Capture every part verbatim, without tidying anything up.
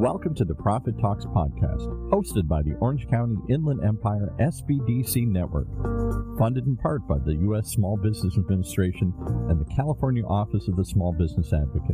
Welcome to the Profit Talks podcast, hosted by the Orange County Inland Empire S B D C Network, funded in part by the U S Small Business Administration and the California Office of the Small Business Advocate.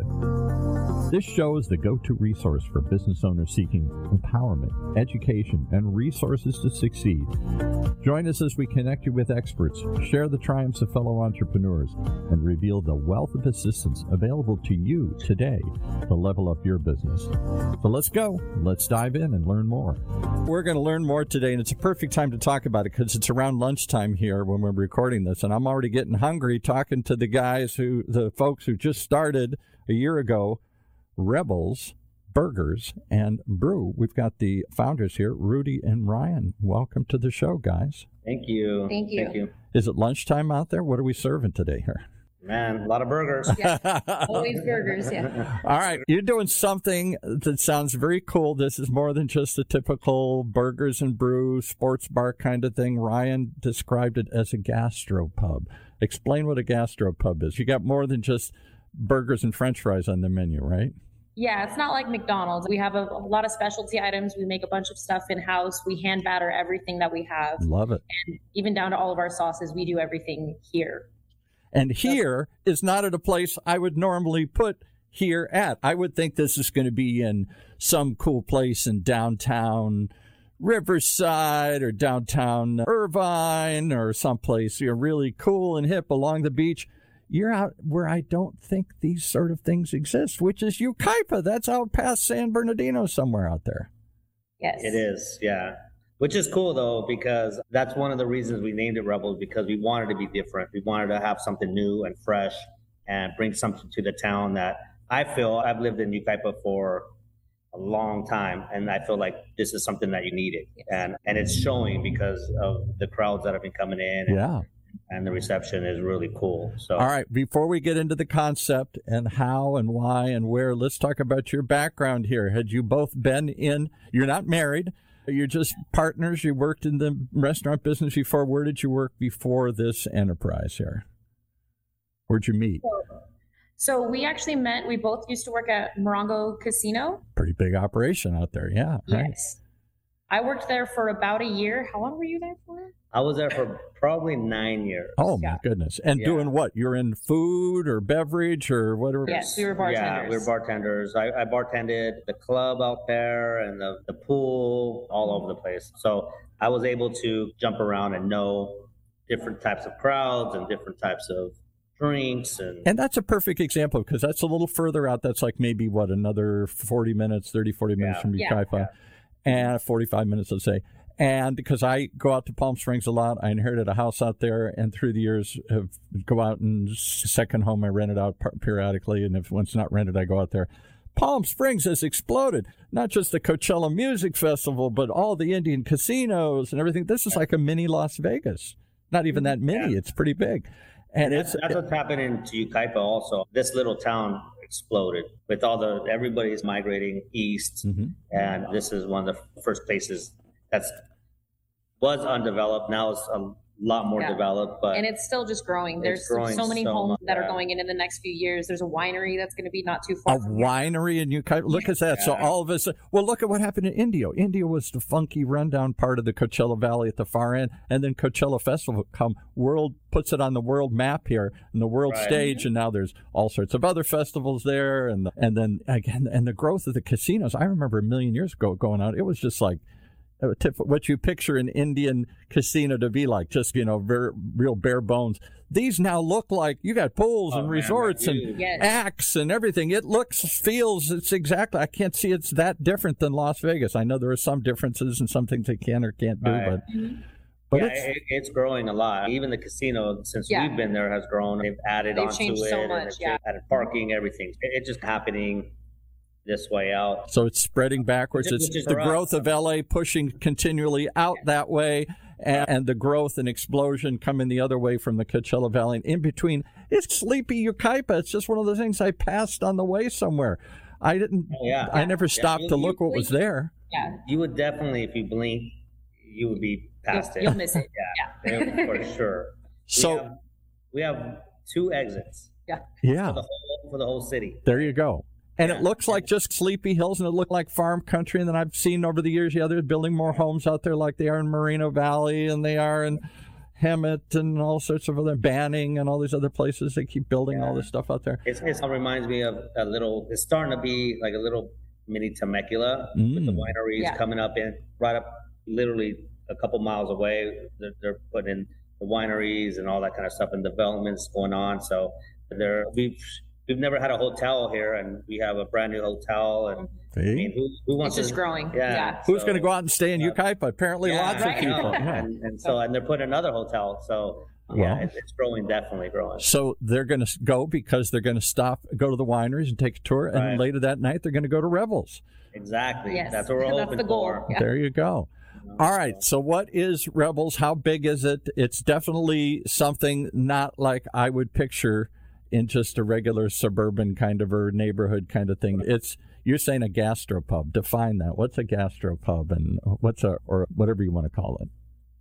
This show is the go-to resource for business owners seeking empowerment, education, and resources to succeed. Join us as we connect you with experts, share the triumphs of fellow entrepreneurs, and reveal the wealth of assistance available to you today to level up your business. So let's go. Let's dive in and learn more. We're going to learn more today, and it's a perfect time to talk about it because it's around lunchtime here when we're recording this, and I'm already getting hungry talking to the guys who, the folks who just started a year ago, Rebels Burgers and Brew. We've got the founders here, Rudy and Ryan. Welcome to the show, guys. Thank you. Thank you. Thank you. Is it lunchtime out there? What are we serving today here? Man, a lot of burgers. Yeah, always burgers, yeah. All right, you're doing something that sounds very cool. This is more than just a typical burgers and brew, sports bar kind of thing. Ryan described it as a gastropub. Explain what a gastropub is. You got more than just burgers and french fries on the menu, right? Yeah, it's not like McDonald's. We have a, a lot of specialty items. We make a bunch of stuff in-house. We hand batter everything that we have. Love it. And even down to all of our sauces, we do everything here. And here is not at a place I would normally put here at. I would think this is going to be in some cool place in downtown Riverside or downtown Irvine or someplace you're really cool and hip along the beach. You're out where I don't think these sort of things exist, which is Yucaipa. That's out past San Bernardino somewhere out there. Yes. It is, yeah. Which is cool, though, because that's one of the reasons we named it Rebels, because we wanted to be different. We wanted to have something new and fresh and bring something to the town that I feel I've lived in Yucaipa for a long time, and I feel like this is something that you needed. Yes. And and it's showing because of the crowds that have been coming in. And, Yeah. and the reception is really cool. So, all right, before we get into the concept and how and why and where, let's talk about your background here. Had you both been in, you're not married, you're just partners, you worked in the restaurant business before. Where did you work before this enterprise here? Where'd you meet? So we actually met, we both used to work at Morongo Casino. Pretty big operation out there, yeah. Right? Yes. I worked there for about a year. How long were you there for? I was there for probably nine years. Oh, my Yeah. goodness. And Yeah. doing what? You're in food or beverage or whatever? Yes, we were bartenders. Yeah, we were bartenders. I, I bartended the club out there and the, the pool, all over the place. So I was able to jump around and know different types of crowds and different types of drinks. And, And that's a perfect example because that's a little further out. That's like maybe, what, another forty minutes, thirty, forty minutes Yeah. from Yeah. Yucaipa. Yeah. And forty-five minutes, let's say. And because I go out to Palm Springs a lot, I inherited a house out there, and through the years have go out and second home I rent it out periodically, and if one's not rented, I go out there. Palm Springs has exploded. Not just the Coachella Music Festival, but all the Indian casinos and everything. This is like a mini Las Vegas. Not even that mini. Yeah. It's pretty big. And that's, it's that's what's happening to Yucaipa also. This little town exploded with all the, everybody's migrating east. Mm-hmm. And this is one of the first places that's was undeveloped. Now it's a lot more Yeah. developed, but And it's still just growing. There's It's growing so many so homes much, that are yeah. going in in the next few years. There's a winery that's going to be not too a far from here. winery in Yucaipa. Look at that. So Yeah. all of us, well, look at what happened in Indio. Indio was the funky rundown part of the Coachella Valley at the far end. And then Coachella Festival come, world puts it on the world map here and the world Right. stage. And now there's all sorts of other festivals there. And, and then again, and the growth of the casinos. I remember a million years ago going out, it was just like, uh, tip, what you picture an Indian casino to be like, just, you know, very, real bare bones. These now look like you got pools Oh, and man, resorts they're and huge. Yes. acts and everything. It looks, feels, it's exactly, I can't see it's that different than Las Vegas. I know there are some differences and some things they can or can't do, Right. but, Mhm. but yeah, it's, it, it's growing a lot. Even the casino, since Yeah. we've been there, has grown. They've added They've onto changed it. so and much, it's yeah. added parking, everything. It, it's just happening this way out. so it's spreading backwards. Which is- It's which is the for us. growth of L A pushing continually out that way. And, and the growth and explosion coming the other way from the Coachella Valley. And in between, it's sleepy Yucaipa. It's just one of those things I passed on the way somewhere. I didn't, Oh, yeah. I never Yeah. stopped You- to you look what was blink. there. Yeah, You would definitely, if you blink, you would be past you'll, it. you'll miss it. Yeah, Yeah. for sure. So, we have, we have two exits yeah, for the whole for the whole city. there you go. And Yeah. it looks like just Sleepy Hills, and it looked like farm country. And then I've seen over the years, yeah, they're building more homes out there like they are in Moreno Valley and they are in Hemet and all sorts of other Banning and all these other places. They keep building all this stuff out there. It's, it's, it reminds me of a little, it's starting to be like a little mini Temecula mm. with the wineries yeah. coming up in right up literally a couple miles away. They're, they're putting in the wineries and all that kind of stuff and developments going on. So they're, we've, we've never had a hotel here, and we have a brand new hotel. And I mean, who, who wants it's just to, growing. Yeah. yeah. Who's so, going to go out and stay in uh, Yucaipa? Apparently, yeah, lots right. of people. Yeah. And, and so, and they're putting another hotel. So, yeah, well, it, it's growing, definitely growing. So they're going to go because they're going to stop, go to the wineries and take a tour, and right. then later that night they're going to go to Rebels. Exactly. Yes. That's what we're That's hoping the goal. for. Yeah. There you go. All right. So what is Rebels? How big is it? It's definitely something not like I would picture in just a regular suburban kind of or neighborhood kind of thing. It's, you're saying a gastropub. Define that. What's a gastropub and what's a, or whatever you want to call it?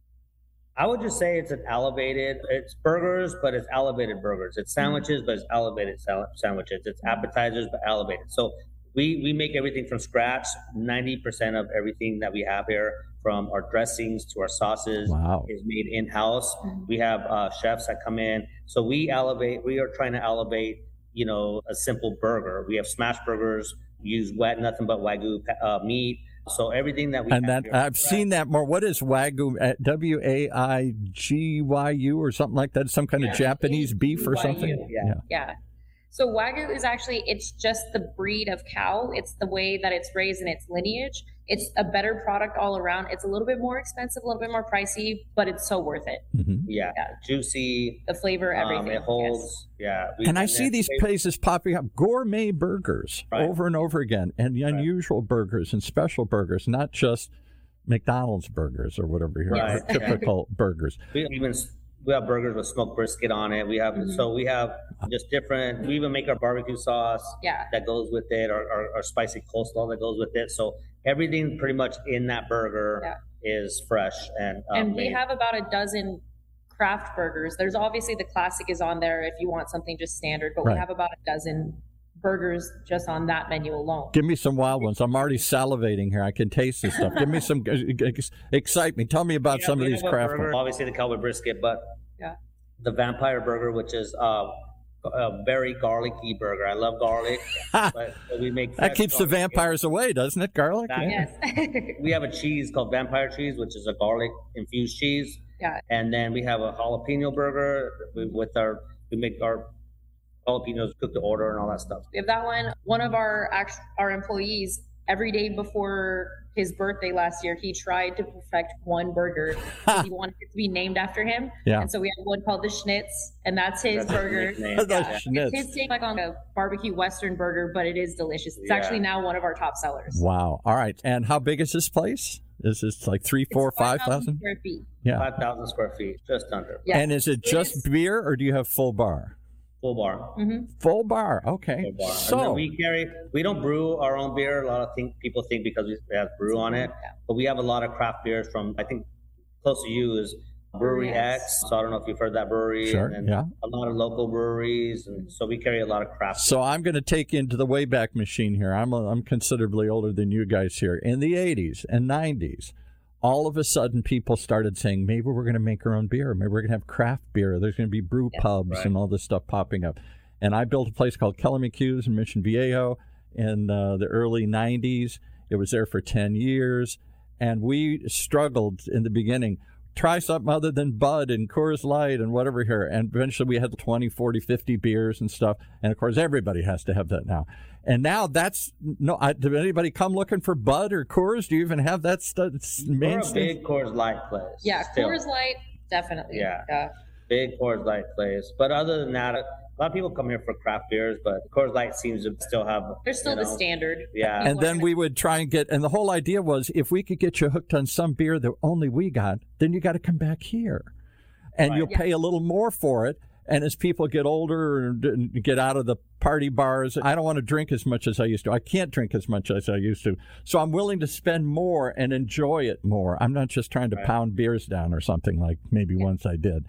I would just say it's an elevated, it's burgers, but it's elevated burgers. It's sandwiches, but it's elevated sandwiches. It's appetizers, but elevated. So we, we make everything from scratch. ninety percent of everything that we have here, from our dressings to our sauces, wow. is made in-house. We have uh, chefs that come in. So we elevate, we are trying to elevate, you know, a simple burger. We have smash burgers, use wet, nothing but Wagyu uh, meat. So everything that we and have that I've seen that more. What is Wagyu? W A I G Y U or something like that? Some kind yeah. of Japanese beef or something? Yeah. yeah. Yeah. So Wagyu is actually, it's just the breed of cow. It's the way that it's raised and its lineage. It's a better product all around. It's a little bit more expensive, a little bit more pricey, but it's so worth it. Mm-hmm. Yeah. yeah. Juicy. The flavor, everything. Um, it holds. Yes. Yeah. We, and I see these places popping up, gourmet burgers right. over and over again, and unusual right. burgers and special burgers, not just McDonald's burgers or whatever here, right. typical burgers. We even we have burgers with smoked brisket on it. We have mm-hmm. so we have just different. We even make our barbecue sauce yeah. that goes with it, or our spicy coleslaw that goes with it. So everything pretty much in that burger yeah. is fresh and um, and we made. have about a dozen craft burgers. There's obviously the classic is on there if you want something just standard, but right. we have about a dozen burgers just on that menu alone. Give me some wild ones. I'm already salivating here. I can taste this stuff. Give me some, excite me. Tell me about yeah, some of these craft burger, ones. Obviously the cowboy brisket, but yeah. the vampire burger, which is uh, a very garlicky burger. I love garlic, but we make that keeps the vampires here. away, doesn't it? Garlic. That, yes. We have a cheese called vampire cheese, which is a garlic infused cheese. Yeah. And then we have a jalapeno burger with our. We make our jalapenos, cook to order, and all that stuff. We have that one. One of our our employees, every day before his birthday last year, he tried to perfect one burger. He wanted it to be named after him. Yeah. And so we have one called the Schnitz, and that's his that's burger. His yeah. That's Schnitz. It's his take like on a barbecue Western burger, but it is delicious. It's yeah. actually now one of our top sellers. Wow. All right. And how big is this place? Is this like three, four, it's five thousand square feet? Yeah. Five thousand square feet, just under. Yeah. And is it just it is. beer, or do you have full bar? Full bar. Mm-hmm. Full bar. Okay. Full bar. So we carry. We don't brew our own beer. A lot of think, people think because we have brew on it, yeah. but we have a lot of craft beers from. I think close to you is Brewery yes. X. So I don't know if you've heard that brewery. Sure. And yeah. A lot of local breweries, and so we carry a lot of craft. So beers. I'm going to take into the Wayback Machine here. I'm a, I'm considerably older than you guys here. In the eighties and nineties. All of a sudden, people started saying, maybe we're going to make our own beer. Maybe we're going to have craft beer. There's going to be brew yeah, pubs right. and all this stuff popping up. And I built a place called Kelly McHugh's in Mission Viejo in uh, the early nineties. It was there for ten years. And we struggled in the beginning. Try something other than Bud and Coors Light and whatever here. And eventually we had twenty, forty, fifty beers and stuff. And, of course, everybody has to have that now. And now that's no. I, did anybody come looking for Bud or Coors? Do you even have that stuff? We're a big Coors Light place. Yeah, still. Coors Light, definitely. Yeah. yeah, big Coors Light place. But other than that, a lot of people come here for craft beers, but Coors Light seems to still have. They're still you know, the standard. Yeah. And then we would try and get, and the whole idea was if we could get you hooked on some beer that only we got, then you got to come back here, and right. you'll yeah. pay a little more for it. And as people get older and get out of the party bars, I don't want to drink as much as I used to. I can't drink as much as I used to. So I'm willing to spend more and enjoy it more. I'm not just trying to right. pound beers down or something like maybe yeah. once I did.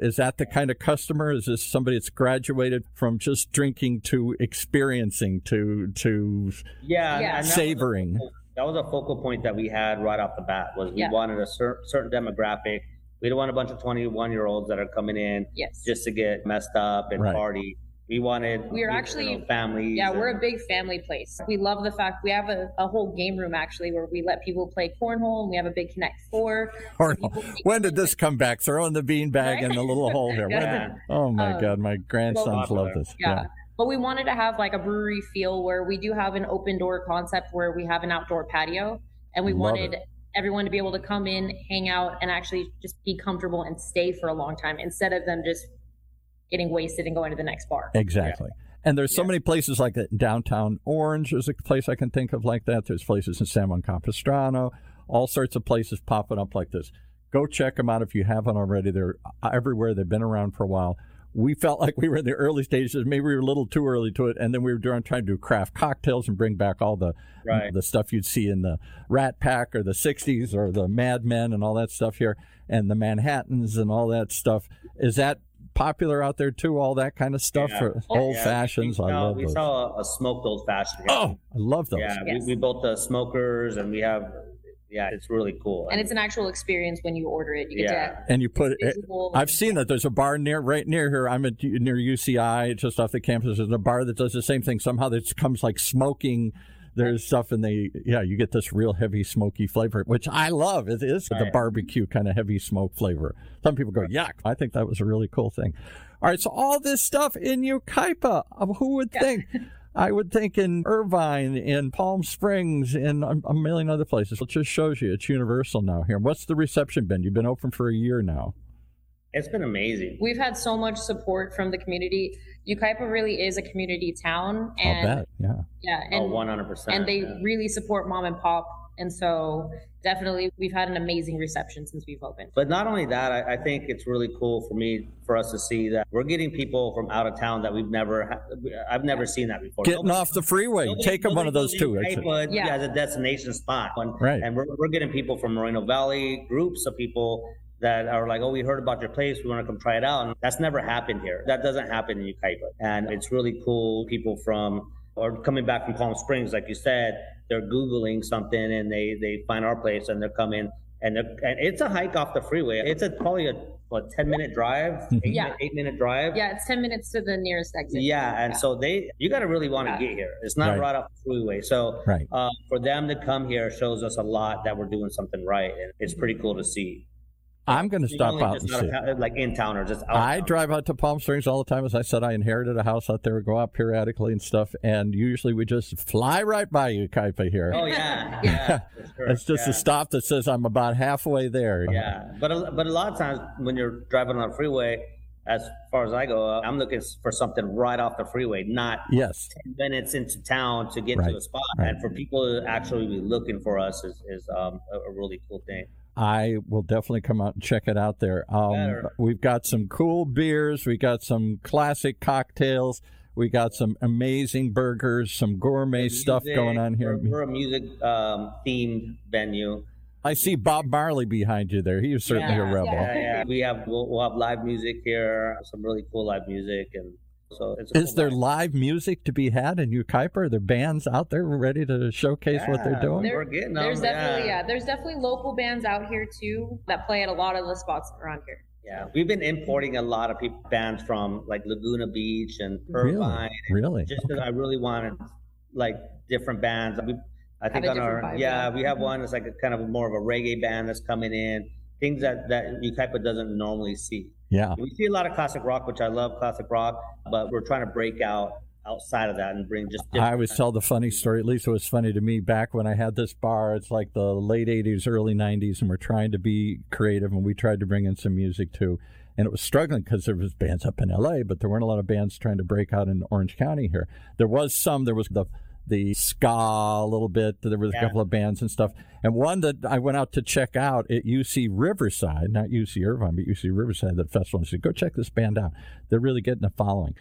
Is that the kind of customer? Is this somebody that's graduated from just drinking to experiencing to to yeah, Yeah. and that savoring? Was a, that was a focal point that we had right off the bat. Was we Yeah. wanted a cer- certain demographic. We don't want a bunch of twenty-one year olds that are coming in Yes. just to get messed up and Right. party. We wanted We are you actually- know, families. Yeah, we're a and- big family place. We love the fact we have a, a whole game room actually where we let people play cornhole and we have a big Connect Four. Or So people can- when did this come back? Throwing the bean bag in the little hole here. When Yeah. did- oh my Um, God, my grandsons well, love this. Yeah. But we wanted to have like a brewery feel where we do have an open door concept where we have an outdoor patio and we Love wanted it. everyone to be able to come in, hang out, and actually just be comfortable and stay for a long time instead of them just getting wasted and going to the next bar. Exactly. And there's so Yeah. many places like that in downtown Orange. There's a place I can think of like that. There's places in San Juan Capistrano, all sorts of places popping up like this. Go check them out if you haven't already. They're everywhere. They've been around for a while. We felt like we were in the early stages. Maybe we were a little too early to it. And then we were doing, trying to do craft cocktails and bring back all the Right. the stuff you'd see in the Rat Pack or the sixties or the Mad Men and all that stuff here, and the Manhattans and all that stuff. Is that popular out there too? All that kind of stuff Yeah. for Oh, old Yeah, fashions. We I saw, love we those. saw a, a smoked old fashioned. Oh, I love those. yeah. Yes. We, we built the smokers, and we have. Yeah, it's really cool. And it's an actual experience when you order it. You get Yeah. to And you put it. visual. I've seen that. There's a bar near, right near here. I'm at near U C I, just off the campus. There's a bar that does the same thing. Somehow it comes like smoking. There's stuff, and they, yeah, you get this real heavy smoky flavor, which I love. It is the Right. barbecue kind of heavy smoke flavor. Some people go, yuck. I think that was a really cool thing. All right, so all this stuff in Yucaipa. Who would think? I would think in Irvine, in Palm Springs, in a, a million other places. It just shows you it's universal now here. What's the reception been? You've been open for a year now. It's been amazing. We've had so much support from the community. Yucaipa really is a community town, I'll and bet, yeah. yeah, Oh, and one hundred percent. and they yeah. really support mom and pop, and so definitely we've had an amazing reception since we've opened. But not only that, I, I think it's really cool for me, for us to see that we're getting people from out of town that we've never, ha- I've never seen that before. Getting Nobody- off the freeway. nobody- Take them one of nobody those two. goes in Actually. Yucaipa, Yeah. yeah, as a destination spot. And, Right. and we're, we're getting people from Moreno Valley, groups of people that are like, oh, we heard about your place. We want to come try it out. And that's never happened here. That doesn't happen in Yucaipa. And it's really cool. People from, or coming back from Palm Springs, like you said, they're Googling something and they, they find our place and they're coming. And, they're, and it's a hike off the freeway. It's a probably a what ten minute drive, eight, Yeah. minute, eight minute drive. Yeah, it's ten minutes to the nearest exit. Yeah, and so they, you got to really want to Yeah. get here. It's not Right. right off the freeway. So Right. uh, for them to come here shows us a lot that we're doing something right, and it's pretty cool to see. I'm going to You stop only out just and out see. of town- like in town or just out. I of town. drive out to Palm Springs all the time. As I said, I inherited a house out there. We go out periodically and stuff, and usually we just fly right by Yucaipa here. Oh yeah, yeah. for sure, It's just yeah. a stop that says I'm about halfway there. Yeah, but a, but a lot of times when you're driving on the freeway, as far as I go, uh, I'm looking for something right off the freeway, not Yes. ten minutes into town to get Right, to a spot. right. And for people to actually be looking for us is, is um, a, a really cool thing. I will definitely come out and check it out there. Um, Better. we've got some cool beers. We got some classic cocktails. We got some amazing burgers, some gourmet stuff Music, going on here. We're, we're a music um, themed venue. I see Bob Marley behind you there. He was certainly Yeah, a rebel. Yeah, yeah. We have we'll, we'll have live music here, some really cool live music, and so it's. A Is cool there night. live music to be had in Yucaipa? Are there bands out there ready to showcase what they're Yeah, doing? There- We're getting them. There's definitely yeah. yeah, there's definitely local bands out here too that play at a lot of the spots around here. Yeah, we've been importing a lot of people, bands from like Laguna Beach and Irvine. Really? Really? Just because I really wanted like different bands. We, I think a on our different vibe, yeah, yeah. we have one that's like a kind of more of a reggae band that's coming in. Things that that Yucaipa doesn't normally see. Yeah. We see a lot of classic rock, which I love classic rock, but we're trying to break out outside of that and bring just. I different- always tell the funny story. At least it was funny to me back when I had this bar. It's like the late eighties, early nineties, and we're trying to be creative, and we tried to bring in some music too. And it was struggling because there was bands up in L A, but there weren't a lot of bands trying to break out in Orange County here. There was some. There was the the ska a little bit. There was a Yeah. couple of bands and stuff. And one that I went out to check out at U C Riverside, not U C Irvine, but U C Riverside, that festival. And I said, go check this band out. They're really getting a following.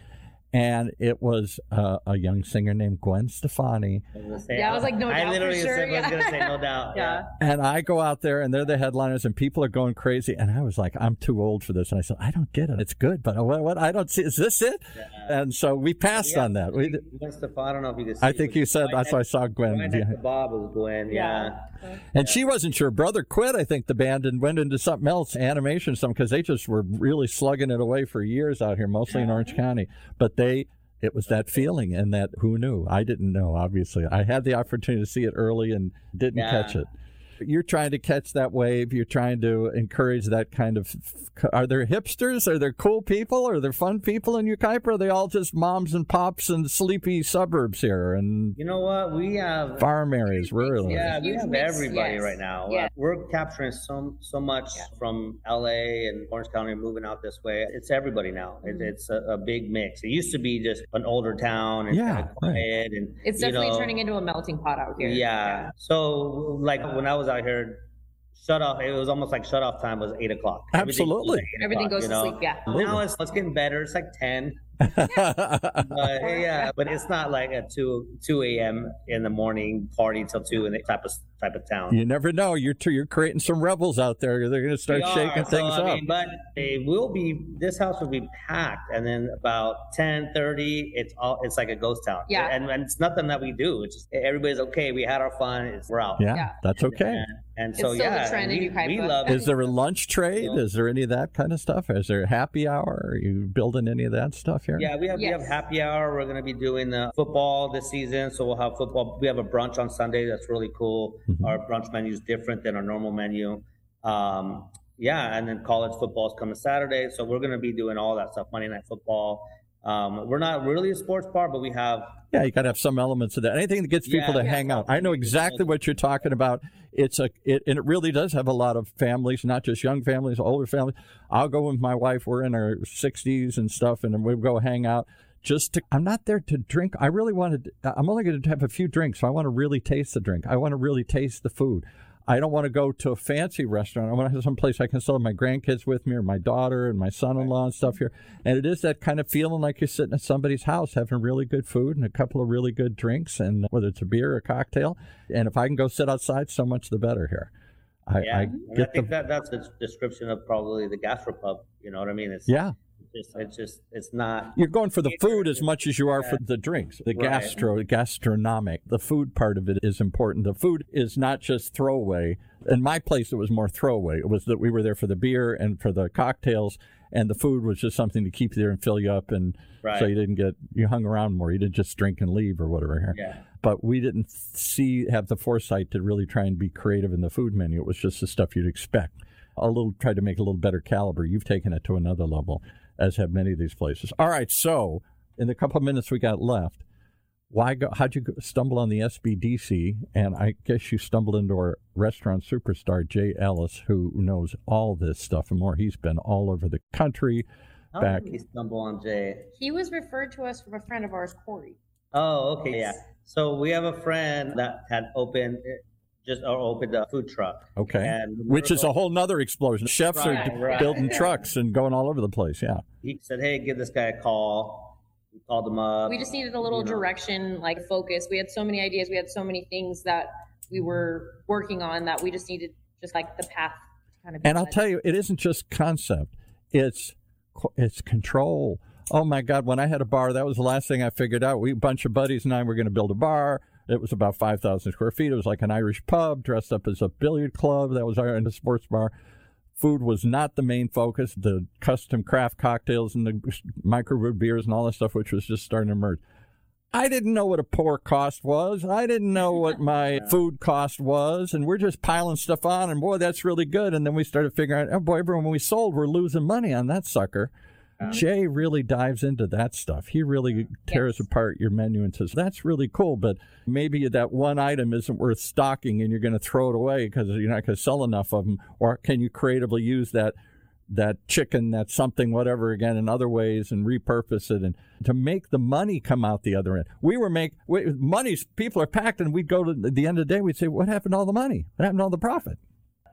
And it was uh, a young singer named Gwen Stefani. I say, Yeah, I was like, no I doubt literally for sure. said, yeah. was going to say no doubt. Yeah. And I go out there, and they're the headliners, and people are going crazy. And I was like, I'm too old for this. And I said, I don't get it. It's good, but what? what I don't see. Is this it? Yeah. And so we passed Yeah. on that. We, Gwen Stefani, I don't know if you can see. I think you said right that's why I next- saw Gwen. right next to Bob was Gwen, yeah. Yeah. And she wasn't sure. Brother quit, I think, the band and went into something else, animation, something, because they just were really slugging it away for years out here, mostly in Orange County. But they, it was that feeling, and that who knew? I didn't know, obviously. I had the opportunity to see it early and didn't Yeah. catch it. You're trying to catch that wave. You're trying to encourage that kind of. Are there hipsters? Are there cool people? Are there fun people in Yucaipa? Or are they all just moms and pops and sleepy suburbs here and You know what? We have farm areas, rural? Yeah, we Huge have mix, everybody yes. right now. Yeah. We're capturing so so much Yeah. from L A and Orange County, moving out this way. It's everybody now. It, Mhm. it's a, a big mix. It used to be just an older town and Yeah, kind of quiet, and It's you definitely know, turning into a melting pot out here. Yeah. So like when I was out here, shut off. It was almost like shut off time was eight o'clock. Absolutely. Everything goes you to know? sleep, yeah. Now it's it's getting better. It's like ten. But yeah, but it's not like a two two a m in the morning party till two in the type of type of town. You never know. You're you're creating some rebels out there. They're going to start We are, shaking so, things I up. mean, but it will be. This house will be packed, and then about ten thirty, it's all. It's like a ghost town. Yeah. and, and it's nothing that we do. It's just everybody's okay. We had our fun. It's, we're out. yeah, Yeah. that's okay. And, and It's so still the yeah, trend in we, Yucaipa. we love Is it. there a lunch trade? Is there any of that kind of stuff? Is there a happy hour? Are you building any of that stuff here? Yeah, we have we Yes. have happy hour. We're going to be doing the football this season, so we'll have football. We have a brunch on Sunday. That's really cool. Mhm. Our brunch menu is different than our normal menu. Um, yeah, and then college football is coming Saturday, so we're going to be doing all that stuff. Monday Night Football. Um, we're not really a sports bar, but we have. Yeah, you got to have some elements of that. Anything that gets people Yeah, to yeah, hang out. I know exactly what you're talking about. It's a, it, and it really does have a lot of families, not just young families, older families. I'll go with my wife. We're in our sixties and stuff, and we'll go hang out. Just to, I'm not there to drink. I really wanted. I'm only going to have a few drinks, so I want to really taste the drink. I want to really taste the food. I don't want to go to a fancy restaurant. I want to have some place I can still have my grandkids with me, or my daughter and my son-in-law and stuff here. And it is that kind of feeling like you're sitting at somebody's house having really good food and a couple of really good drinks, and whether it's a beer or a cocktail. And if I can go sit outside, so much the better here. I, Yeah, I and I get think the that that's the description of probably the gastropub. You know what I mean? It's yeah. It's, it's just it's not. You're going for the food as much as you are for the drinks. The Right. gastro, gastronomic. The food part of it is important. The food is not just throwaway. In my place, it was more throwaway. It was that we were there for the beer and for the cocktails, and the food was just something to keep you there and fill you up, and Right. so you didn't get you hung around more. You didn't just drink and leave or whatever here. Yeah. But we didn't see have the foresight to really try and be creative in the food menu. It was just the stuff you'd expect. A little try to make a little better caliber. You've taken it to another level, as have many of these places. All right, so in the couple of minutes we got left, why go? How'd you go, stumble on the S B D C? And I guess you stumbled into our restaurant superstar Jay Ellis, who knows all this stuff and more. He's been all over the country. How Back. did we stumble on Jay? He was referred to us from a friend of ours, Corey. Oh, okay, yeah. So we have a friend that had opened just or opened a food truck. Okay, And which is a whole nother explosion. Chefs Right, are right. building trucks and going all over the place. Yeah. He said, "Hey, give this guy a call." We called him up. We just needed a little you know. direction, like focus. We had so many ideas. We had so many things that we were working on that we just needed just like the path to kind of. And I'll tell you, it isn't just concept; it's it's control. Oh my God! When I had a bar, that was the last thing I figured out. We a bunch of buddies and I were going to build a bar. It was about five thousand square feet. It was like an Irish pub dressed up as a billiard club. That was our and a sports bar. Food was not the main focus. The custom craft cocktails and the microbrewed beers and all that stuff, which was just starting to emerge. I didn't know what a pour cost was. I didn't know what my food cost was. And we're just piling stuff on. And boy, that's really good. And then we started figuring out, oh boy, everyone we sold, we're losing money on that sucker. Jay really dives into that stuff. He really tears Yes. apart your menu and says, that's really cool, but maybe that one item isn't worth stocking and you're going to throw it away because you're not going to sell enough of them. Or can you creatively use that that chicken, that something, whatever, again, in other ways and repurpose it and to make the money come out the other end? We were make we, money, people are packed, and we'd go to the end of the day, we'd say, what happened to all the money? What happened to all the profit?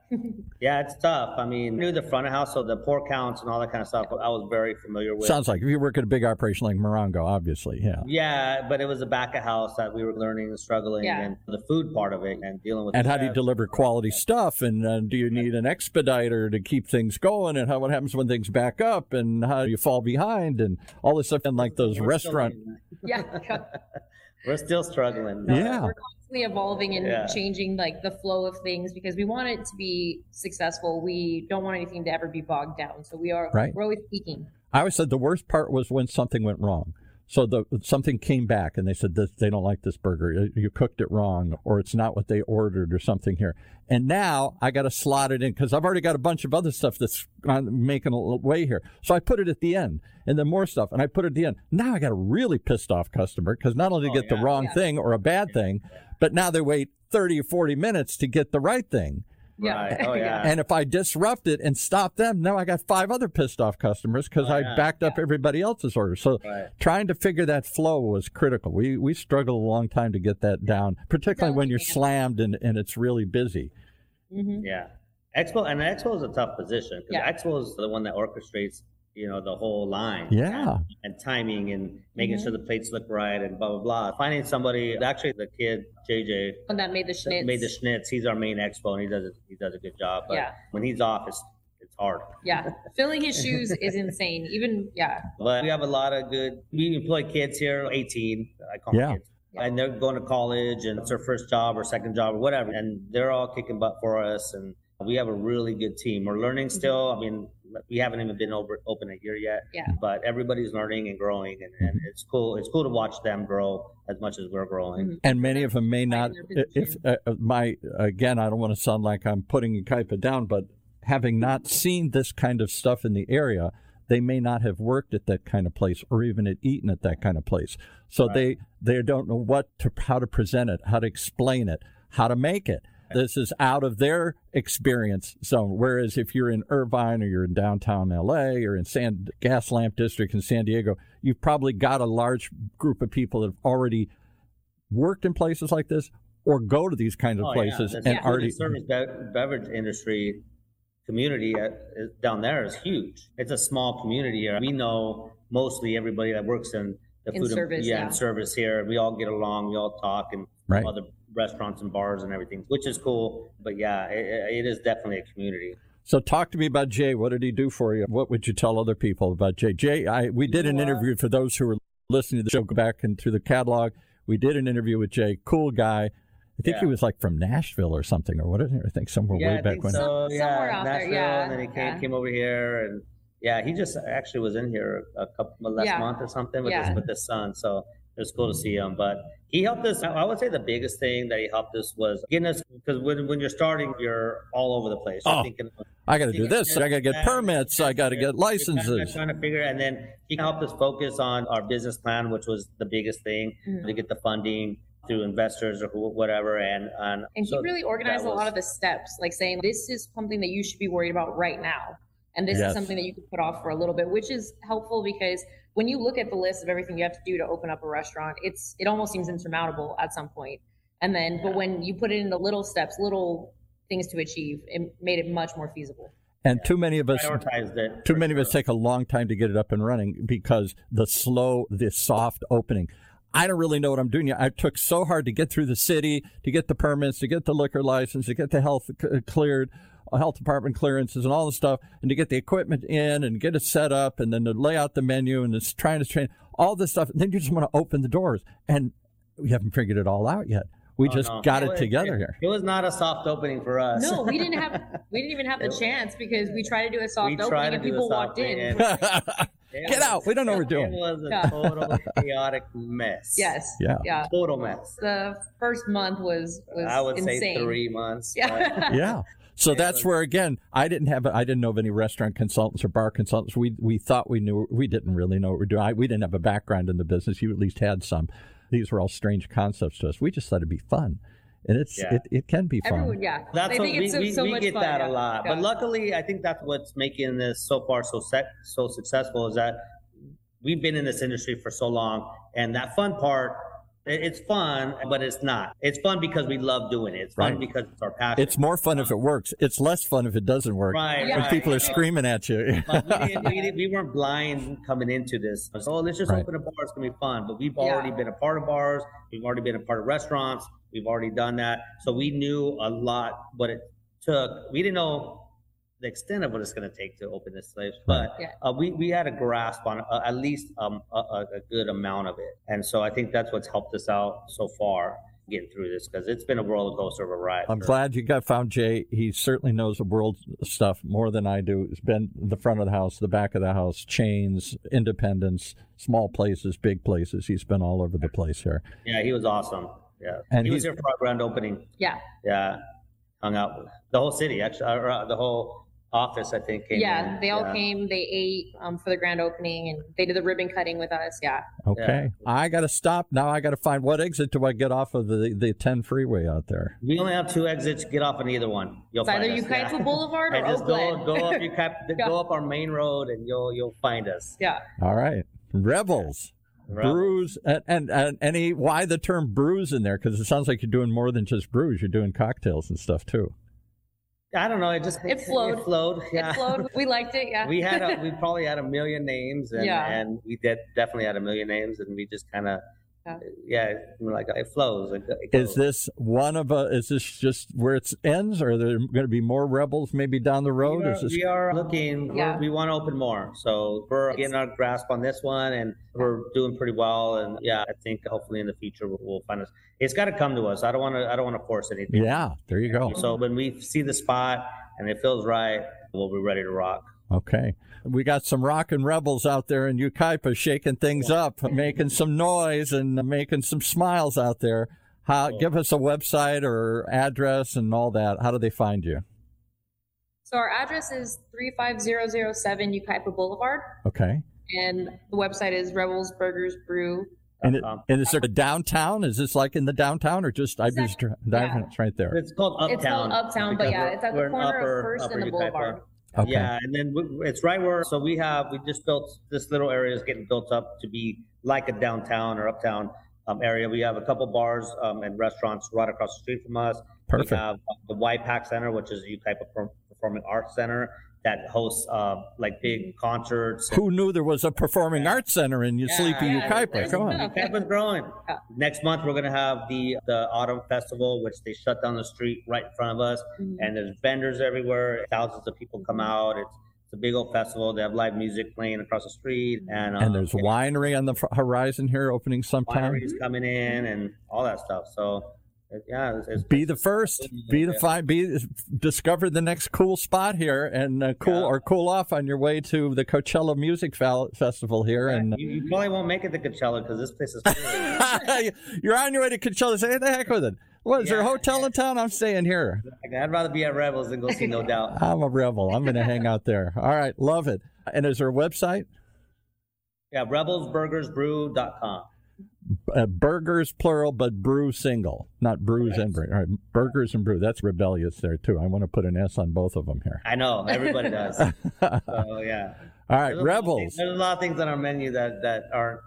Yeah, it's tough. I mean, I knew the front of house, so the pour counts and all that kind of stuff, I was very familiar with. Sounds like if you work at a big operation like Morongo, obviously, yeah. Yeah, but it was the back of house that we were learning and struggling, Yeah. and the food part of it and dealing with. And the how do you chefs. deliver quality stuff? And uh, do you need an expediter to keep things going? And how what happens when things back up? And how do you fall behind? And all this stuff. And like those We're still restaurant. learning that. Yeah. We're still struggling. Yeah. We're constantly evolving and Yeah. changing like the flow of things because we want it to be successful. We don't want anything to ever be bogged down. So we are Right. we're always peaking. I always said the worst part was when something went wrong. So the something came back and they said this, they don't like this burger. You cooked it wrong, or it's not what they ordered, or something here. And now I got to slot it in because I've already got a bunch of other stuff that's making a little way here. So I put it at the end, and then more stuff, and I put it at the end. Now I got a really pissed off customer because not only Oh, get yeah. the wrong Yeah. thing or a bad thing, but now they wait thirty or forty minutes to get the right thing. Yeah. Right. Oh, yeah. And if I disrupt it and stop them, now I got five other pissed off customers because Oh, I yeah. backed up everybody else's orders. So Right. trying to figure that flow was critical. We we struggled a long time to get that down, particularly when you're slammed and, and it's really busy. Mm-hmm. Yeah. Expo and Expo is a tough position because Yeah. Expo is the one that orchestrates, you know, the whole line. Yeah. And, and timing and making Mhm. sure the plates look right and blah blah blah. Finding somebody, actually the kid J J One that made the that schnitz. made the schnitz. He's our main Expo and he does a, he does a good job. But Yeah. when he's off, it's it's hard. Yeah. Filling his shoes is insane. Even yeah. But we have a lot of good. We employ kids here, eighteen. I call Yeah. them kids. And they're going to college and it's their first job or second job or whatever. And they're all kicking butt for us. And we have a really good team. We're learning still. I mean, we haven't even been over, open a year yet. Yeah. But everybody's learning and growing. And, and it's cool. It's cool to watch them grow as much as we're growing. Mhm. And many of them may not, Finding their if uh, my, again, I don't want to sound like I'm putting Kaipa down, but having not seen this kind of stuff in the area, they may not have worked at that kind of place or even had eaten at that kind of place. So Right. they, they don't know what to, how to present it, how to explain it, how to make it. This is out of their experience zone. Whereas if you're in Irvine or you're in downtown L A or in San Gaslamp District in San Diego, you've probably got a large group of people that have already worked in places like this or go to these kinds of Oh, places yeah. The and food already. service be- beverage industry community uh, is- down there is huge. It's a small community here. We know mostly everybody that works in the In food service, and, yeah, yeah. in service here. We all get along. We all talk and Right. other restaurants and bars and everything, which is cool. But yeah, it, it is definitely a community. So talk to me about Jay. What did he do for you? What would you tell other people about Jay? Jay, I, we did You an know what? interview for those who were listening to the show. Go back and through the catalog. We did an interview with Jay. Cool guy. I think Yeah. he was like from Nashville or something, or what is it? I think somewhere Yeah, way I back think when. so. Some- yeah, somewhere out there, Nashville, yeah, and then he came, yeah. came over here, and yeah, he just actually was in here a couple last Yeah. month or something with Yeah. his with his son. So it was cool to see him. But he helped us. I would say the biggest thing that he helped us was getting us, because when when you're starting, you're all over the place. You're Oh, thinking, I got to do this. I got to get Yeah. permits. I got to You're get kinda licenses. Trying to figure, and then he helped us focus on our business plan, which was the biggest thing, Mhm. to get the funding through investors or who, whatever. And and, And so he really organized that a lot was- of the steps, like saying this is something that you should be worried about right now. And this Yes. is something that you could put off for a little bit, which is helpful because when you look at the list of everything you have to do to open up a restaurant, it's it almost seems insurmountable at some point. And then, but when you put it into little steps, little things to achieve, it made it much more feasible. And too many of us prioritized it. Too for many of us sure. take a long time to get it up and running because the slow, the soft opening. I don't really know what I'm doing yet. I took so hard to get through the city, to get the permits, to get the liquor license, to get the health c- cleared, uh, health department clearances and all the stuff, and to get the equipment in and get it set up, and then to lay out the menu and it's trying to train all this stuff. And then you just want to open the doors, and we haven't figured it all out yet. We Oh, just no. got it was- together here. It was not a soft opening for us. No, we didn't have we didn't even have the It- chance because we tried to do a soft We tried opening to and do a people soft walked in. opening It Get was- out. We don't know what we're doing. It was a Yeah. total chaotic mess. Yes. Yeah. Yeah. Total mess. The first month was was I would insane. say three months. but- Yeah. Yeah. So It that's was- where again I didn't have I didn't know of any restaurant consultants or bar consultants. We we thought we knew we didn't really know what we're doing. I, we didn't have a background in the business. You at least had some. These were all strange concepts to us. We just thought it'd be fun, and it's Yeah. it, it can be fun. Everyone, yeah. That's they what think we, it's so, we, so we much get fun, that yeah. a lot. But Yeah. luckily, I think that's what's making this so far so sec- so successful is that we've been in this industry for so long, and that fun part It's fun, but it's not. It's fun because we love doing it. It's fun Right. because it's our passion. It's more fun if it works. It's less fun if it doesn't work. Right, Yeah. When right. people are screaming at you. But we, didn't, we, didn't, we weren't blind coming into this. So, oh, let's just Right. open a bar. It's going to be fun. But we've Yeah. already been a part of bars. We've already been a part of restaurants. We've already done that. So we knew a lot what it took. We didn't know the extent of what it's going to take to open this place. But Yeah. uh, we, we had a grasp on uh, at least um, a, a a good amount of it. And so I think that's what's helped us out so far getting through this, because it's been a roller coaster of a ride. I'm for- glad you got found Jay. He certainly knows the world stuff more than I do. He's been the front of the house, the back of the house, chains, independents, small places, big places. He's been all over the place here. Yeah, he was awesome. Yeah. And he was he's- here for our grand opening. Yeah. Yeah, hung out with the whole city, actually, or uh, the whole office, I think. Came Yeah, in. they all Yeah. came. They ate um, for the grand opening, and they did the ribbon cutting with us. Yeah. Okay. I got to stop. Now I got to find what exit do I get off of the, the ten freeway out there? We only have two exits. Get off on either one. You'll It's find either us. Ukaipa Yeah. Boulevard or And just Oakland. go go up you Yeah. go up our main road, and you'll you'll find us. Yeah. All right. Rebels. Rebels. Brews. And, and, and any, why the term brews in there? Because it sounds like you're doing more than just brews. You're doing cocktails and stuff too. I don't know. It just It flowed. It flowed. Yeah. It flowed. We liked it. Yeah. we had a, we probably had a million names, and, Yeah. and we did definitely had a million names, and we just kind of Yeah. yeah, we're like it flows. It, it Is goes. this one of a, is this just where it ends? Or are there going to be more Rebels maybe down the road? We are, Is this, we are looking. Yeah. We're, we want to open more, so we're It's- getting our grasp on this one, and we're doing pretty well. And yeah, I think hopefully in the future we'll, we'll find us. It's got to come to us. I don't want to. I don't want to force anything. yeah, there you go. So when we see the spot and it feels right, we'll be ready to rock. Okay. We got some rockin' rebels out there in Ukaipa shaking things up, making some noise and making some smiles out there. How, give us a website or address and all that. How do they find you? So our address is three five zero zero seven Ukaipa Boulevard, Okay. and the website is Rebels Burgers Brew. And, it, Um, and is there a downtown? Is this like in the downtown or just, I just, Yeah. it's right there. It's called Uptown. It's called Uptown, but because yeah, we're- it's at we're the in corner upper- of First upper and the Ukaipa. Boulevard. Okay. Yeah, and then we, it's right where, so we have, we just built, this little area is getting built up to be like a downtown or uptown um, area. We have a couple bars um, and restaurants right across the street from us. Perfect. We have the Y PAC Center, which is a Ukaipa Performing Arts Center that hosts uh, like big concerts. Who knew there was a performing arts center in Yeah, sleepy yeah, Ukaipa? there's- Come on. Ukaipa's growing. Yeah. Next month, we're going to have the, the Autumn Festival, which they shut down the street right in front of us. Mhm. And there's vendors everywhere. Thousands of people come out. It's It's a big old festival. They have live music playing across the street, and uh, And there's a winery on the f- horizon here opening sometime. wineries coming in and all that stuff. So, it, yeah, it's, it's Be the first. Be the fi- Be discover the next cool spot here, and uh, cool Yeah. or cool off on your way to the Coachella Music Fel- Festival here. And you, you probably won't make it to Coachella because this place is cool. you're on your way to Coachella. Say, "Hey, the heck with it. What is there a Yeah. hotel in town? I'm staying here. I'd rather be at Rebels than go see No Doubt. I'm a rebel. I'm going to hang out there. All right, love it. And is there a website? Yeah, rebels burgers brew dot com. Uh, burgers plural, but brew single, not brews and brew. All right, burgers and brew. That's rebellious there too. I want to put an S on both of them here. I know everybody does. So yeah. All right, There's a lot of things- rebels There's a lot of things on our menu that that aren't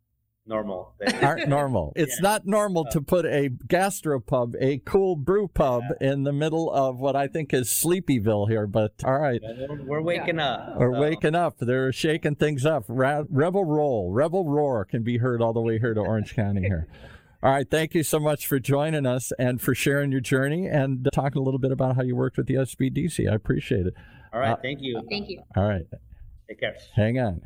normal. They- aren't normal. It's Yeah. not normal to put a gastropub, a cool brew pub, in the middle of what I think is Sleepyville here. But all right, We're, we're waking up. we're so. waking up. They're shaking things up. Ra- Rebel roll, rebel roar can be heard all the way here to Orange County here. All right, thank you so much for joining us and for sharing your journey and talking a little bit about how you worked with the S B D C. I appreciate it. All right. Uh, Thank you. Thank you. All right, Take care. hang on.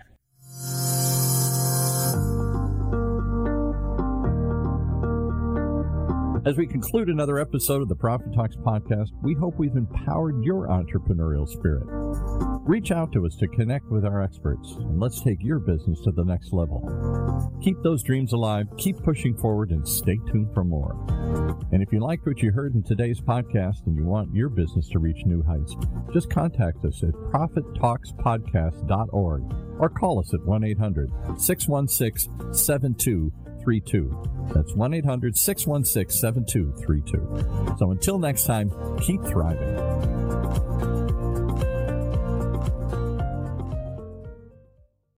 As we conclude another episode of the Profit Talks podcast, we hope we've empowered your entrepreneurial spirit. Reach out to us to connect with our experts, and let's take your business to the next level. Keep those dreams alive, keep pushing forward, and stay tuned for more. And if you liked what you heard in today's podcast and you want your business to reach new heights, just contact us at profit talks podcast dot org or call us at one eight hundred six one six seven two three two. That's one eight hundred six one six seven two three two. So until next time, keep thriving.